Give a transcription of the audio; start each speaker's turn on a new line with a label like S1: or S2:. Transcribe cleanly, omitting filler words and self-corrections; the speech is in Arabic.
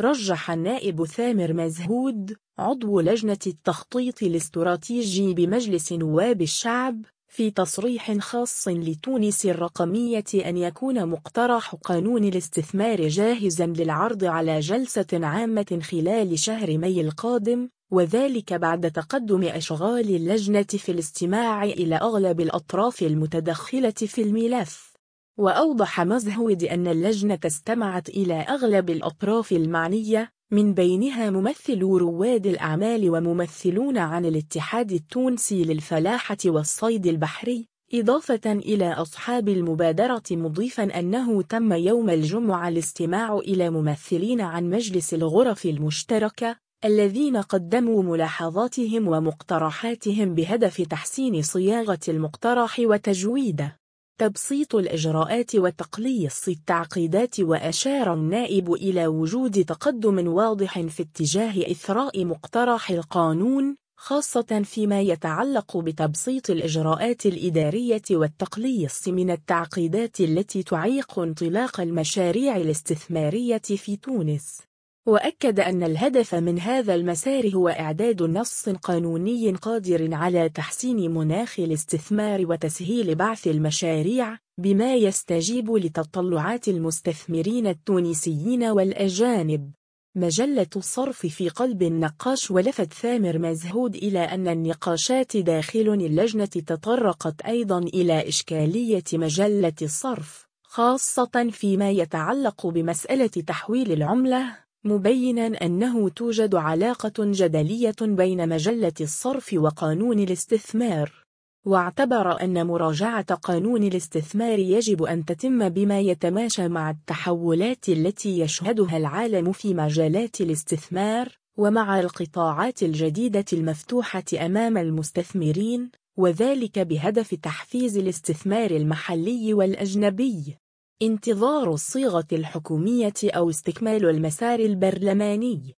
S1: رجح النائب ثامر مزهود عضو لجنة التخطيط الاستراتيجي بمجلس نواب الشعب في تصريح خاص لتونس الرقمية أن يكون مقترح قانون الاستثمار جاهزا للعرض على جلسة عامة خلال شهر ماي القادم، وذلك بعد تقدم أشغال اللجنة في الاستماع إلى أغلب الأطراف المتدخلة في الملف. وأوضح مزهود أن اللجنة استمعت إلى أغلب الأطراف المعنية، من بينها ممثلو رواد الأعمال وممثلون عن الاتحاد التونسي للفلاحة والصيد البحري، إضافة إلى أصحاب المبادرة، مضيفا أنه تم يوم الجمعة الاستماع إلى ممثلين عن مجلس الغرف المشتركة الذين قدموا ملاحظاتهم ومقترحاتهم بهدف تحسين صياغة المقترح وتجويده. تبسيط الإجراءات وتقليص التعقيدات. وأشار النائب إلى وجود تقدم واضح في اتجاه إثراء مقترح القانون، خاصة فيما يتعلق بتبسيط الإجراءات الإدارية والتقليص من التعقيدات التي تعيق انطلاق المشاريع الاستثمارية في تونس. وأكد أن الهدف من هذا المسار هو إعداد نص قانوني قادر على تحسين مناخ الاستثمار وتسهيل بعث المشاريع بما يستجيب لتطلعات المستثمرين التونسيين والأجانب. مجلة الصرف في قلب النقاش. ولفت ثامر مزهود إلى أن النقاشات داخل اللجنة تطرقت أيضا إلى إشكالية مجلة الصرف، خاصة فيما يتعلق بمسألة تحويل العملة، مبينا أنه توجد علاقة جدلية بين مجلة الصرف وقانون الاستثمار. واعتبر أن مراجعة قانون الاستثمار يجب أن تتم بما يتماشى مع التحولات التي يشهدها العالم في مجالات الاستثمار، ومع القطاعات الجديدة المفتوحة أمام المستثمرين، وذلك بهدف تحفيز الاستثمار المحلي والأجنبي. انتظار الصيغة الحكومية أو استكمال المسار البرلماني.